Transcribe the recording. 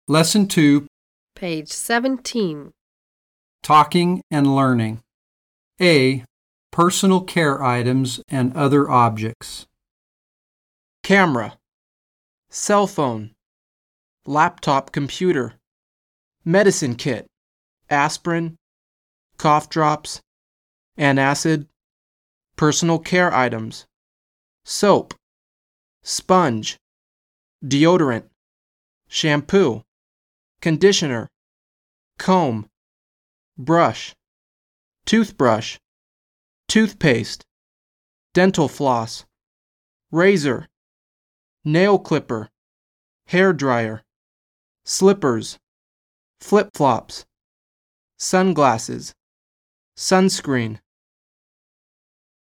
Lesson 2, Page 17. Talking and Learning. A. Personal care items and other objects. Camera, cell phone, laptop computer, medicine kit, aspirin, cough drops, antacid, personal care items, soap, sponge, deodorant, shampoo, conditioner, comb, brush, toothbrush, toothpaste, dental floss, razor, nail clipper, hair dryer, slippers, flip-flops, sunglasses, sunscreen,